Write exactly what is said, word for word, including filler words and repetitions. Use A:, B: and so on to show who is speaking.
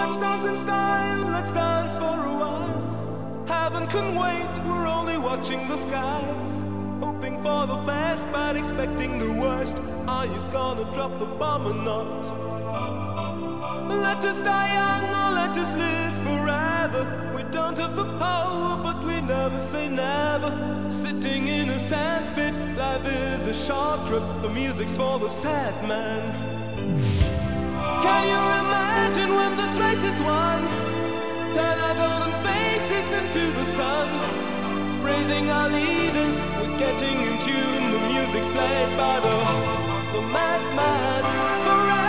A: let's dance in style, let's dance for a while. Heaven can wait, we're only watching the skies, hoping for the best but expecting the worst. Are you gonna drop the bomb or not? Let us die young or let us live forever. We don't have the power but we never say never. Sitting in a sandpit, life is a short trip. The music's for the sad man. Can you imagine when this race is won? Turn our golden faces into the sun, praising our leaders, we're getting in tune. The music's played by the, the madman forever.